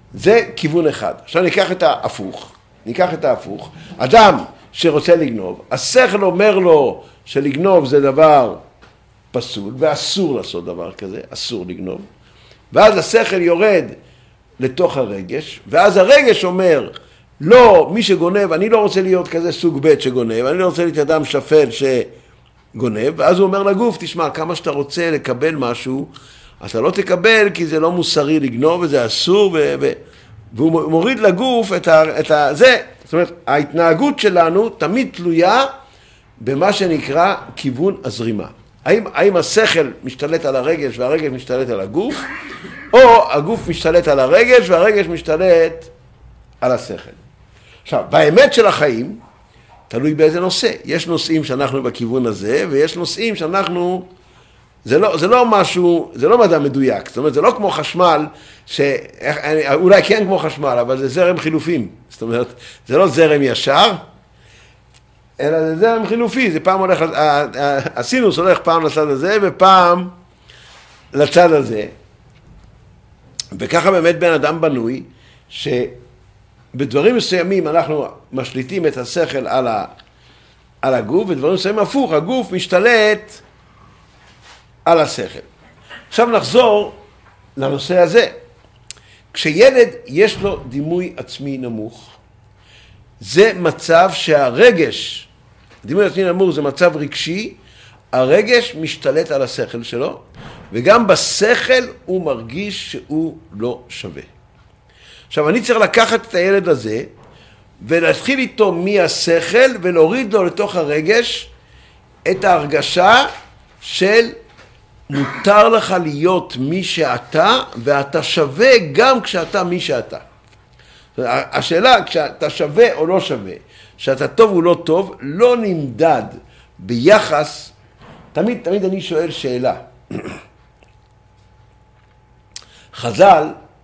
זה כיוון אחד. עכשיו ניקח את ההפוך, ניקח את ההפוך. אדם שרוצה לגנוב, השכל אומר לו שלגנוב זה דבר פסול, ואסור לעשות דבר כזה, אסור לגנוב. ואז השכל יורד לתוך הרגש, ואז הרגש אומר, לא, מי שגונב, אני לא רוצה להיות כזה סוג ב' שגונב, אני לא רוצה להיות אדם שפל שגונב, ואז הוא אומר לגוף, תשמע, כמה שאתה רוצה לקבל משהו, אתה לא תקבל כי זה לא מוסרי לגנוב, וזה אסור, ו... ו... והוא מוריד לגוף את ה... את ה... זה. זאת אומרת, ההתנהגות שלנו תמיד תלויה במה שנקרא כיוון הזרימה. האם, האם השכל משתלט על הרגש והרגש משתלט על הגוף, או הגוף משתלט על הרגש והרגש משתלט על השכל. עכשיו, באמת של החיים, תלוי באיזה נושא. יש נושאים שאנחנו בכיוון הזה, ויש נושאים שאנחנו... זה לא, זה לא משהו, זה לא מדע מדויק. זאת אומרת, זה לא כמו חשמל, ש... אולי כן כמו חשמל, אבל זה זרם חילופים. זאת אומרת, זה לא זרם ישר, אלא זה זרם חילופי. זה פעם הולך, הסינוס הולך פעם לצד הזה, ופעם לצד הזה. וככה באמת בן אדם בנוי, שבדברים מסוימים אנחנו משליטים את השכל על, ה... על הגוף, ודברים מסוימים הפוך, הגוף משתלט על השכל. עכשיו נחזור לנושא הזה. כשילד יש לו דימוי עצמי נמוך, זה מצב שהרגש, דימוי עצמי נמוך זה מצב רגשי, הרגש משתלט על השכל שלו, וגם בשכל הוא מרגיש שהוא לא שווה. עכשיו אני צריך לקחת את הילד הזה, ולהתחיל איתו מהשכל, ולהוריד לו לתוך הרגש את ההרגשה של מותר לך להיות מי שאתה, ואתה שווה גם כשאתה מי שאתה. השאלה, כשאתה שווה או לא שווה, שאתה טוב או לא טוב, לא נמדד ביחס, תמיד, תמיד אני שואל שאלה. חז"ל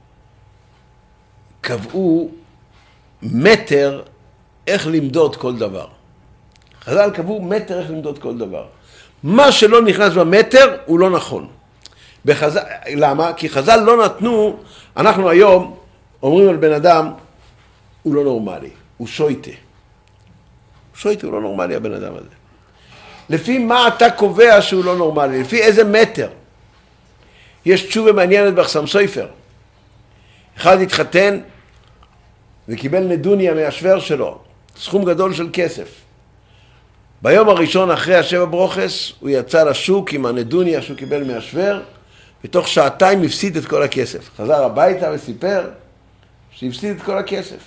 קבעו מטר איך למדוד כל דבר. חז"ל קבעו מטר איך למדוד כל דבר. מה שלא נכנס במטר הוא לא נכון. בחז"ל, למה? כי חז"ל לא נתנו, אנחנו היום אומרים על בן אדם, הוא לא נורמלי, הוא שויטה. שויטה הוא לא נורמלי הבן אדם הזה. לפי מה אתה קובע שהוא לא נורמלי? לפי איזה מטר? יש תשובה מעניינת באחסם סופר. אחד התחתן וקיבל נדוניה מהשוור שלו, סכום גדול של כסף. ביום הראשון אחרי השבע ברוכס הוא יצא לשוק עם הנדוניה שהוא קיבל מהשוור, ותוך שעתיים הפסיד את כל הכסף. חזר הביתה וסיפר שהפסיד את כל הכסף.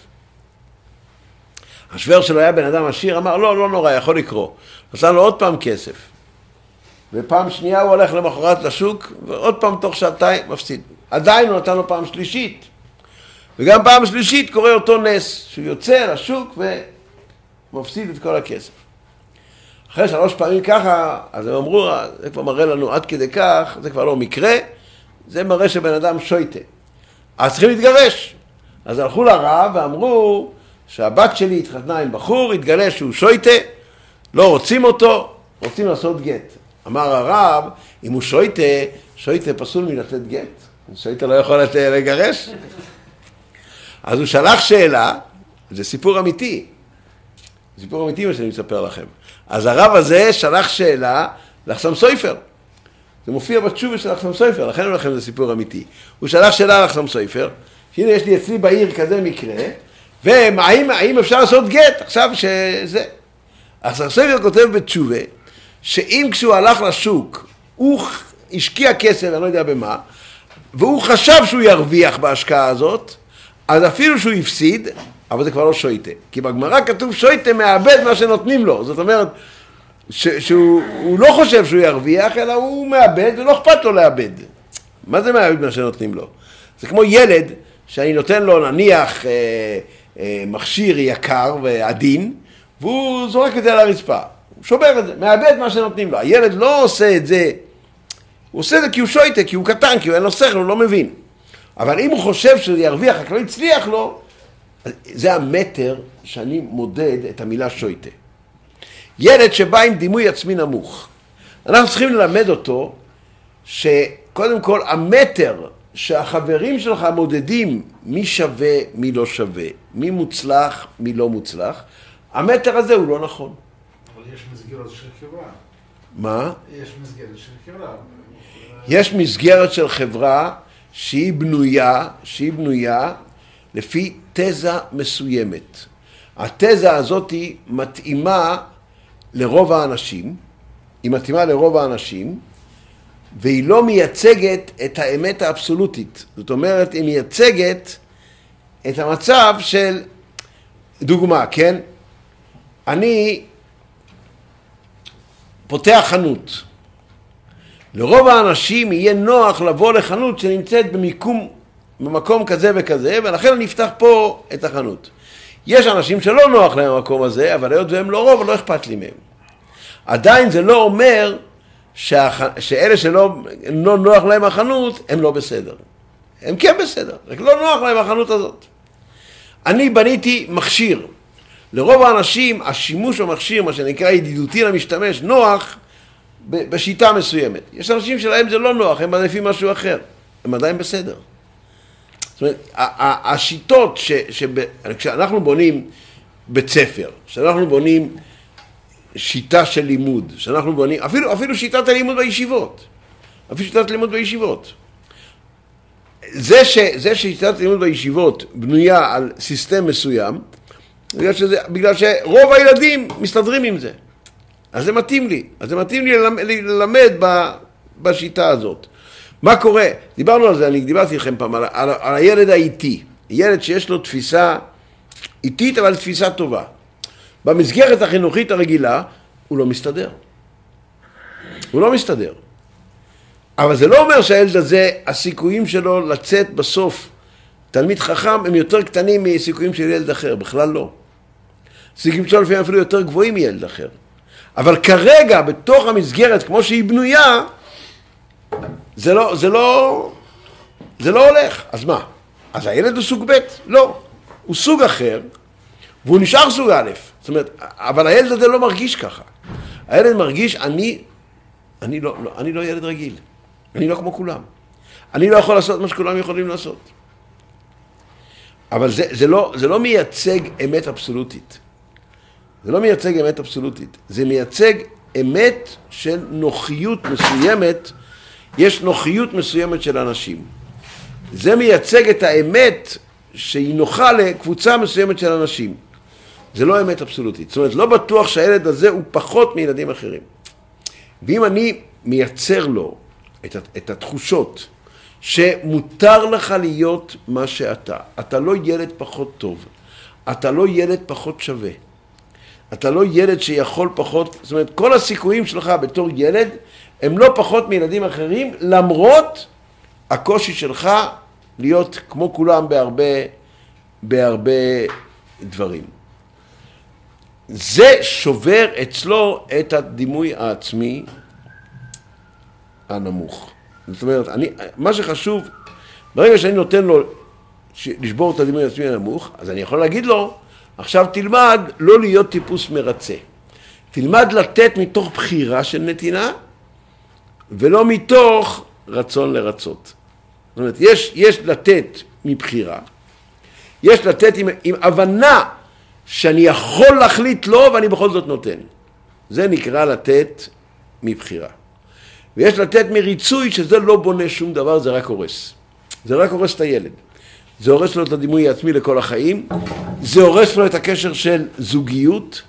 השוור שלו היה בן אדם עשיר, אמר לא, לא נורא, יכול לקרוא. עשה לו עוד פעם כסף. ופעם שנייה הוא הולך למחרת לשוק, ועוד פעם תוך שעתיים מפסיד. עדיין הוא נתן לו פעם שלישית. וגם פעם שלישית קורה אותו נס, שהוא יוצא לשוק ומפסיד את כל הכסף. אחרי שלוש פעמים ככה, אז הם אמרו, זה כבר מראה לנו עד כדי כך, זה כבר לא מקרה, זה מראה שבן אדם שויטה. אז צריכים להתגרש. אז הלכו לרב ואמרו שהבת שלי התחתנה עם בחור, התגלה שהוא שויטה, לא רוצים אותו, רוצים לעשות גט. אמר הרב, אם הוא שויטה, שויטה פסול מלתת גט. שויטה לא יכול לגרש. אז הוא שלח שאלה, זה סיפור אמיתי. סיפור אמיתי מה שאני מספר לכם. אז הרב הזה שלח שאלה לאחסם סופר. זה מופיע בתשובה של אחסם סופר, לכן אני אומר לכם זה סיפור אמיתי. הוא שלח שאלה לאחסם סופר, שהנה יש לי אצלי בעיר כזה מקרה, והאם האם אפשר לעשות גט עכשיו שזה. אחסם סופר כותב בתשובה, שאם כשהוא הלך לשוק, הוא השקיע כסף, אני לא יודע במה, והוא חשב שהוא ירוויח בהשקעה הזאת, אז אפילו שהוא יפסיד, אבל זה כבר לא שויטה. כי בגמרא כתוב שויטה מאבד מה שנותנים לו. זאת אומרת, ש- שהוא לא חושב שהוא ירוויח, אלא הוא מאבד ולא אכפת לו לאבד. מה זה מאבד מה שנותנים לו? זה כמו ילד שאני נותן לו נניח אה, אה, מכשיר יקר ועדין, והוא זורק את זה על הרצפה. הוא שובר את זה, מאבד מה שנותנים לו. הילד לא עושה את זה, הוא עושה את זה כי הוא שויטה, כי הוא קטן, כי הוא אין לו שכל, הוא לא מבין. אבל אם הוא חושב שזה ירוויח, רק לא יצליח לו, זה המטר שאני מודד את המילה שויטה. ילד שבא עם דימוי עצמי נמוך. אנחנו צריכים ללמד אותו שקודם כל המטר שהחברים שלך מודדים מי שווה, מי לא שווה, מי מוצלח, מי לא מוצלח, המטר הזה הוא לא נכון. אבל יש מסגרת של חברה. מה? יש מסגרת של חברה. יש מסגרת של חברה שהיא בנויה, שהיא בנויה לפי תזה מסוימת. התזה הזאת היא מתאימה לרוב האנשים, היא מתאימה לרוב האנשים, והיא לא מייצגת את האמת האבסולוטית. זאת אומרת, היא מייצגת את המצב של, דוגמה, כן? אני פותח חנות. לרוב האנשים יהיה נוח לבוא לחנות שנמצאת במיקום, במקום כזה וכזה, ולכן אני אפתח פה את החנות. יש אנשים שלא נוח להם המקום הזה, אבל היות והם לא רוב, לא אכפת לי מהם. עדיין זה לא אומר שהח... שאלה שלא לא נוח להם החנות, הם לא בסדר. הם כן בסדר, רק לא נוח להם החנות הזאת. אני בניתי מכשיר. לרוב האנשים, השימוש במכשיר, מה שנקרא ידידותי למשתמש, נוח בשיטה מסוימת. יש אנשים שלהם זה לא נוח, הם מעדיפים משהו אחר. הם עדיין בסדר. זאת אומרת, השיטות ש... כשאנחנו בונים בית ספר, כשאנחנו בונים שיטה של לימוד, שאנחנו בונים, אפילו, אפילו שיטת הלימוד בישיבות, אפילו שיטת הלימוד בישיבות. זה, ש, זה ששיטת הלימוד בישיבות בנויה על סיסטם מסוים, בגלל, שזה, בגלל שרוב הילדים מסתדרים עם זה. אז זה מתאים לי, אז זה מתאים לי ללמד, ללמד ב, בשיטה הזאת. מה קורה? דיברנו על זה, אני דיברתי לכם פעם, על, על, על הילד האיטי. ילד שיש לו תפיסה איטית, אבל תפיסה טובה. במסגרת החינוכית הרגילה, הוא לא מסתדר. הוא לא מסתדר. אבל זה לא אומר שהילד הזה, הסיכויים שלו לצאת בסוף תלמיד חכם, הם יותר קטנים מסיכויים של ילד אחר, בכלל לא. סיכויים שלו לפעמים אפילו יותר גבוהים מילד אחר. אבל כרגע, בתוך המסגרת, כמו שהיא בנויה, זה לא, זה לא, זה לא הולך. אז מה? אז הילד הוא סוג ב'? לא. הוא סוג אחר, והוא נשאר סוג א'. זאת אומרת, אבל הילד הזה לא מרגיש ככה. הילד מרגיש, אני, אני לא, לא, אני לא ילד רגיל. אני לא כמו כולם. אני לא יכול לעשות מה שכולם יכולים לעשות. אבל זה, זה לא, זה לא מייצג אמת אבסולוטית. זה לא מייצג אמת אבסולוטית. זה מייצג אמת של נוחיות מסוימת. יש נוחיות מסוימת של אנשים. זה מייצג את האמת שהיא נוחה לקבוצה מסוימת של אנשים. זה לא אמת אבסולוטית. זאת אומרת, לא בטוח שהילד הזה הוא פחות מילדים אחרים. ואם אני מייצר לו את, את התחושות שמותר לך להיות מה שאתה, אתה לא ילד פחות טוב, אתה לא ילד פחות שווה, אתה לא ילד שיכול פחות, זאת אומרת, כל הסיכויים שלך בתור ילד הם לא פחות מילדים אחרים, למרות הקושי שלך להיות כמו כולם בהרבה, בהרבה דברים. זה שובר אצלו את הדימוי העצמי הנמוך. זאת אומרת, אני, מה שחשוב, ברגע שאני נותן לו לשבור את הדימוי העצמי הנמוך, אז אני יכול להגיד לו, עכשיו תלמד לא להיות טיפוס מרצה. תלמד לתת מתוך בחירה של נתינה, ולא מתוך רצון לרצות. זאת אומרת, יש, יש לתת מבחירה, יש לתת עם, עם הבנה שאני יכול להחליט לא, ואני בכל זאת נותן. זה נקרא לתת מבחירה. ויש לתת מריצוי, שזה לא בונה שום דבר, זה רק הורס. זה רק הורס את הילד. זה הורס לו את הדימוי העצמי לכל החיים, זה הורס לו את הקשר של זוגיות.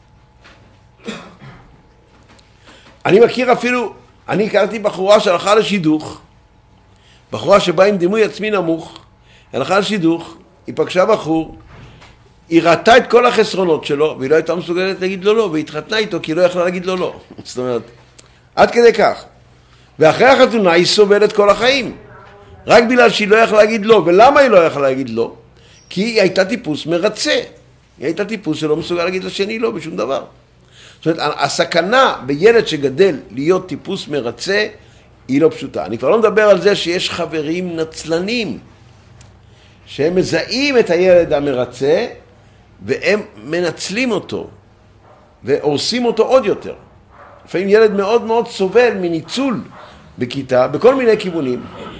אני מכיר אפילו, אני הכרתי בחורה שהלכה לשידוך, בחורה שבאה עם דימוי עצמי נמוך, הלכה לשידוך, היא פגשה בחור, היא ראתה את כל החסרונות שלו, והיא לא הייתה מסוגלת להגיד לו לא, והיא התחתנה איתו כי היא לא יכלה להגיד לו לא. זאת אומרת, עד כדי כך. ואחרי החתונה היא סובלת כל החיים. רק בגלל שהיא לא יכלה להגיד לא. ולמה היא לא יכלה להגיד לא? כי היא הייתה טיפוס מרצה. היא הייתה טיפוס שלא מסוגל להגיד לשני לא בשום דבר. זאת אומרת, הסכנה בילד שגדל להיות טיפוס מרצה, היא לא פשוטה. אני כבר לא מדבר על זה שיש חברים נצלנים, שהם מזהים את הילד המרצה, והם מנצלים אותו, והורסים אותו עוד יותר. לפעמים ילד מאוד מאוד סובל מניצול בכיתה, בכל מיני כיוונים,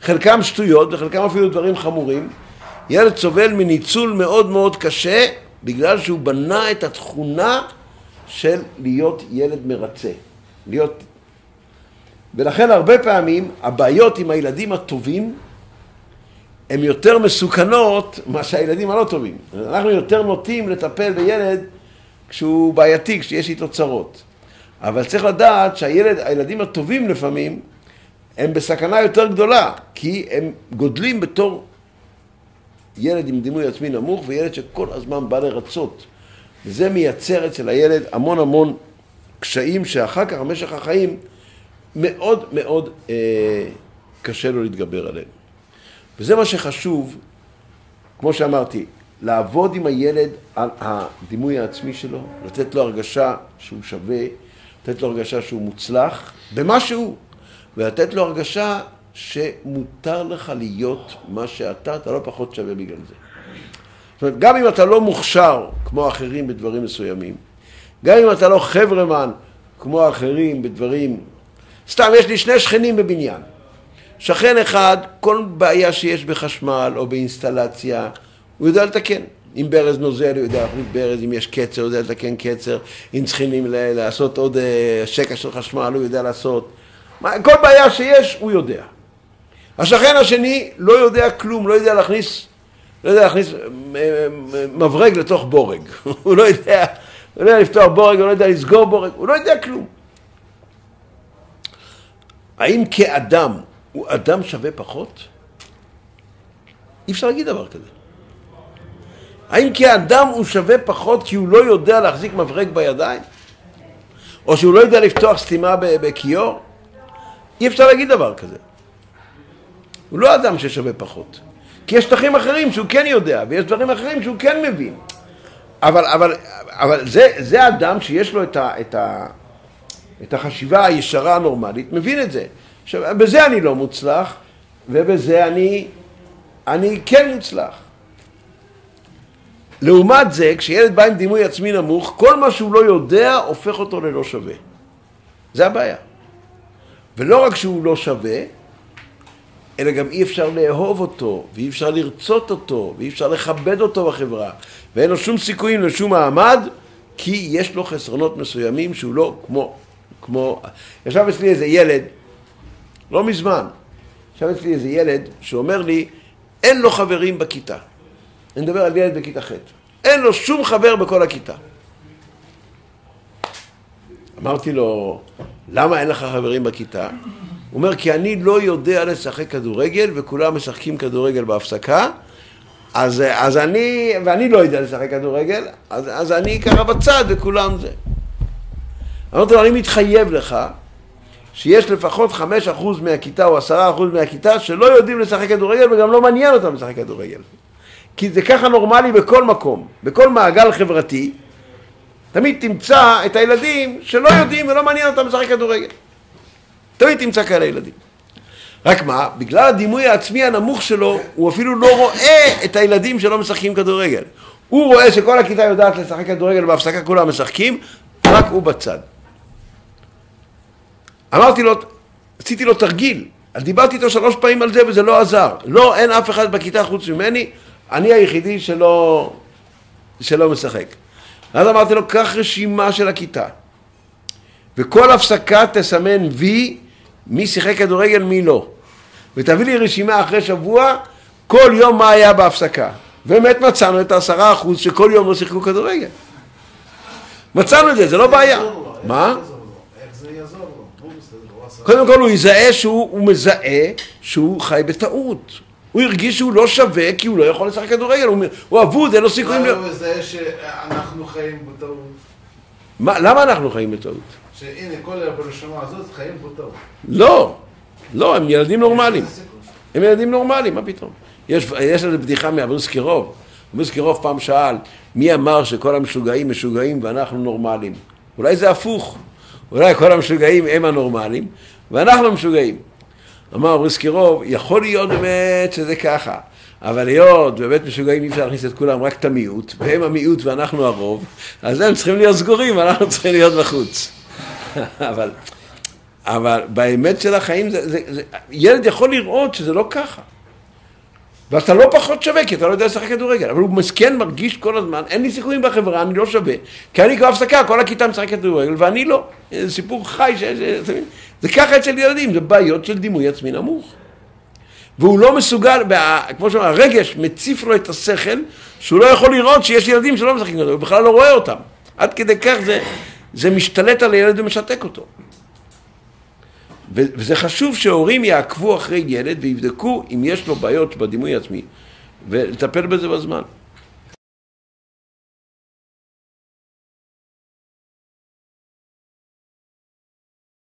חלקם שטויות וחלקם אפילו דברים חמורים. ילד סובל מניצול מאוד מאוד קשה, בגלל שהוא בנה את התכונה של להיות ילד מרצה. להיות... ולכן הרבה פעמים הבעיות עם הילדים הטובים הן יותר מסוכנות מה שהילדים הלא טובים. אנחנו יותר נוטים לטפל בילד כשהוא בעייתי, כשיש איתו צרות. אבל צריך לדעת שהילדים הטובים לפעמים הם בסכנה יותר גדולה, כי הם גודלים בתור ילד עם דימוי עצמי נמוך וילד שכל הזמן בא לרצות. וזה מייצר אצל הילד המון המון קשיים שאחר כך במשך החיים מאוד מאוד אה, קשה לו להתגבר עליהם. וזה מה שחשוב, כמו שאמרתי, לעבוד עם הילד על הדימוי העצמי שלו, לתת לו הרגשה שהוא שווה, לתת לו הרגשה שהוא מוצלח במשהו, ולתת לו הרגשה שמותר לך להיות מה שאתה, אתה לא פחות שווה בגלל זה. זאת אומרת, גם אם אתה לא מוכשר כמו אחרים בדברים מסוימים, גם אם אתה לא חברמן כמו אחרים בדברים, סתם יש לי שני שכנים בבניין. שכן אחד, כל בעיה שיש בחשמל או באינסטלציה, הוא יודע לתקן. אם ברז נוזל, הוא יודע להחליף ברז, אם יש קצר, הוא יודע לתקן קצר, אם צריכים לעשות עוד שקע של חשמל, הוא יודע לעשות. כל בעיה שיש, הוא יודע. השכן השני לא יודע כלום, לא יודע להכניס, לא יודע להכניס מברג לתוך בורג. הוא לא יודע, הוא לא יודע לפתוח בורג, הוא לא יודע לסגור בורג, הוא לא יודע כלום. האם כאדם הוא אדם שווה פחות? אי אפשר להגיד דבר כזה. האם כאדם הוא שווה פחות כי הוא לא יודע להחזיק מברג בידיים? או שהוא לא יודע לפתוח סתימה בכיור? אי אפשר להגיד דבר כזה. הוא לא אדם ששווה פחות. כי יש שטחים אחרים שהוא כן יודע, ויש דברים אחרים שהוא כן מבין. אבל, אבל, אבל זה, זה אדם שיש לו את, ה, את, ה, את החשיבה הישרה הנורמלית, מבין את זה. עכשיו, בזה אני לא מוצלח, ובזה אני, אני כן מוצלח. לעומת זה, כשילד בא עם דימוי עצמי נמוך, כל מה שהוא לא יודע הופך אותו ללא שווה. זה הבעיה. ולא רק שהוא לא שווה, אלא גם אי אפשר לאהוב אותו, ואי אפשר לרצות אותו, ואי אפשר לכבד אותו בחברה, ואין לו שום סיכויים לשום מעמד, כי יש לו חסרונות מסוימים שהוא לא כמו, כמו... ישב אצלי איזה ילד, לא מזמן, ישב אצלי איזה ילד שאומר לי, אין לו חברים בכיתה. אני מדבר על ילד בכיתה ח'. אין לו שום חבר בכל הכיתה. אמרתי לו, למה אין לך חברים בכיתה? הוא אומר, כי אני לא יודע לשחק כדורגל, וכולם משחקים כדורגל בהפסקה, אז, אז אני, ואני לא יודע לשחק כדורגל, אז, אז אני ככה בצד וכולם זה. אמרתי לו, אני מתחייב לך, שיש לפחות חמש אחוז מהכיתה או עשרה אחוז מהכיתה, שלא יודעים לשחק כדורגל, וגם לא מעניין אותם לשחק כדורגל. כי זה ככה נורמלי בכל מקום, בכל מעגל חברתי, תמיד תמצא את הילדים שלא יודעים ולא מעניין אותם לשחק כדורגל. תמיד תמצא כאלה ילדים. רק מה, בגלל הדימוי העצמי הנמוך שלו, הוא אפילו לא רואה את הילדים שלא משחקים כדורגל. הוא רואה שכל הכיתה יודעת לשחק כדורגל, בהפסקה כולם משחקים, רק הוא בצד. אמרתי לו, עשיתי לו תרגיל, דיברתי איתו שלוש פעמים על זה וזה לא עזר. לא, אין אף אחד בכיתה חוץ ממני, אני היחידי שלא, שלא משחק. אז אמרתי לו, קח רשימה של הכיתה, וכל הפסקה תסמן וי, מי שיחק כדורגל, מי לא. ותביא לי רשימה אחרי שבוע, כל יום מה היה בהפסקה. ובאמת מצאנו את העשרה אחוז שכל יום לא שיחקו כדורגל. מצאנו את זה, זה לא בעיה. מה? איך זה יעזור לו? קודם כל הוא יזהה שהוא מזהה שהוא חי בטעות. הוא הרגיש שהוא לא שווה כי הוא לא יכול לשחק כדורגל. הוא אבוד, אין לו סיכויים... למה הוא יזהה שאנחנו חיים בטעות? למה אנחנו חיים בטעות? שהנה, כל ברשימה הזאת חיים בטעות. לא, לא, הם ילדים נורמליים. הם ילדים נורמליים, מה פתאום? יש, יש לזה בדיחה מאברסקירוב. אברסקירוב פעם שאל, מי אמר שכל המשוגעים משוגעים ואנחנו נורמליים? אולי זה הפוך. אולי כל המשוגעים הם הנורמליים ואנחנו משוגעים. אמר אברסקירוב, יכול להיות באמת שזה ככה. אבל להיות באמת משוגעים אי אפשר להכניס את כולם רק את המיעוט, והם המיעוט ואנחנו הרוב, אז הם צריכים להיות סגורים, אנחנו צריכים להיות בחוץ. אבל אבל באמת של החיים, זה, זה, זה, ילד יכול לראות שזה לא ככה. ואתה לא פחות שווה, כי אתה לא יודע לשחק כדורגל, אבל הוא מסכן, מרגיש כל הזמן, אין לי סיכויים בחברה, אני לא שווה, כי אני כבר הפסקה, כל הכיתה משחק כדורגל, ואני לא. זה סיפור חי, ש... זה, זה ככה אצל ילדים, זה בעיות של דימוי עצמי נמוך. והוא לא מסוגל, כמו שאומר, הרגש מציף לו את השכל, שהוא לא יכול לראות שיש ילדים שלא משחקים כדורגל, הוא בכלל לא רואה אותם. עד כדי כך זה, זה משתלט על הילד ומשתק אותו. וזה חשוב שההורים יעקבו אחרי ילד ויבדקו אם יש לו בעיות בדימוי עצמי ולטפל בזה בזמן.